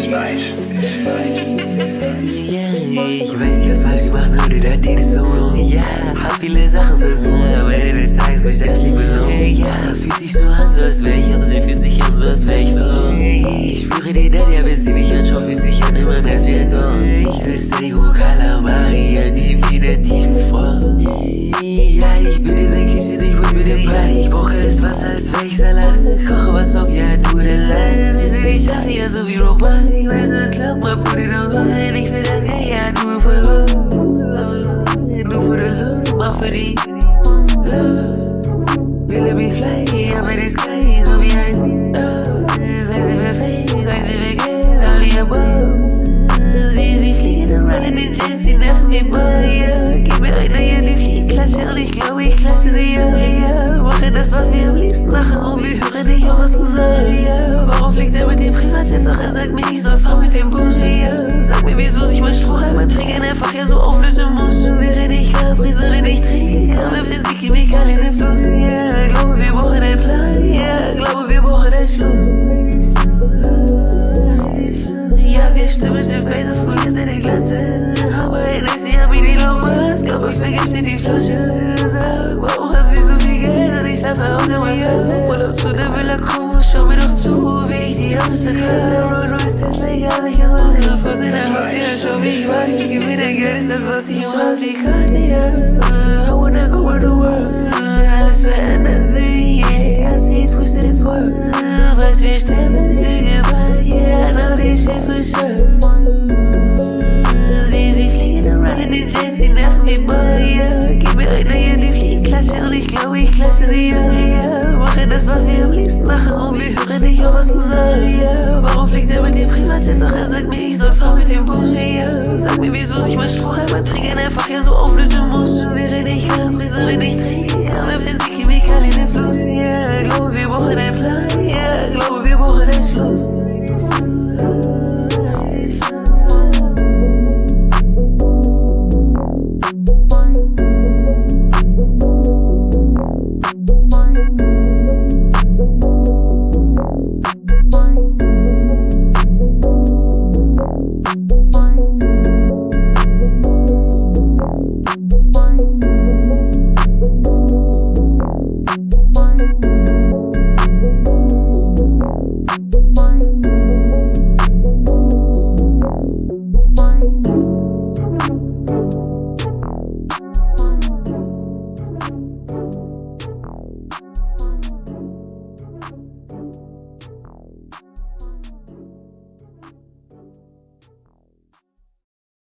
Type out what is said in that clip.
Ich weiß, ich hab's falsch gemacht, no, that I did it so wrong. Ja, hab viele Sachen versucht, am Ende des Tages bin ich das Liebe belohnt. Ja, fühlt sich so an, so als wär ich am See, fühlt sich an, so als wär ich verloren. Ich spüre den Daddy, wenn sie mich anschaut, fühlt sich an, immer mehr als wie ein Dorn. Ich will Stego, Calamari, nie wieder tiefen vor. Ja, ich bin in der Küche, ich hol mir den Brei. Ich brauche das Wasser, als wär ich Salat. Koche was auf, ja, Nudeln. Sie sind nicht schaffe, ja, so wie Robot. Ich weiß, es klappt, mal put it on rein. Ich will das Geld, ja, nur für Love. Nur für die Love, mach für die Love. Will mich fly, aber die Sky, so wie ein Love. Sei sie perfekt, sei sie vegan, all die above. Sie fliegen und runnen den Jets, sie nerven mich, boy, yeah. Gib mir eine, ja, die Fliegenklatsche und ich glaube, ich klatsche sie, ja, ja. Mache das, was wir am liebsten machen und wir hören nicht auf, was du sagst, ja. Warum fliegt er mit dem Privatjet, doch er sagt mir, ich soll fahren mit dem Bus, ja. Sag mir, wieso sich mein Strohhalm beim Trinken einfach ja so auflösen muss. Während ich Capri, sondern ich trinke, kam mir für sie Chemikal in den Fluss, ja. Glaube, wir brauchen einen Plan, ja. Glaube, wir brauchen einen Schluss. Ja, wir stimmen Jeff Bezos, poliert seine Glatze. Aber NSC haben mir die Lomas, glaube, vergiftet die Flasche. Sag, warum haben sie so viel Geld und ich schlafe auf der Matratze? Urlaub zu der Villa Cruz, schau mir doch zu, wie ich die Autos krasse. Rolls Royce, Tesla, hab ich am Anfang vor seiner Haustür, schau wie ich war. Gib mir dein Geld, ist das, was ich umhab, die Karte, ja. I wanna go around the world, alles verändert sich, yeah. I see it twisted, it's worth. Was wir sterben, yeah, now this shit for sure. Sie fliegen und runnen den Jets, sie nerven mich, boy, yeah. Gib mir eine, ja, die Fliegenklatsche und ich glaube, ich klatsche sie, ja, ja. Mache das, was wir am liebsten machen und wir hören nicht auf, was du sagst, ja. Warum fliegt er mit dem Privatjet, doch er sagt mir, ich soll fahren mit dem Bus, ja. Sag mir, wieso sich mein Strohhalm beim Trinken einfach ja so auflöst.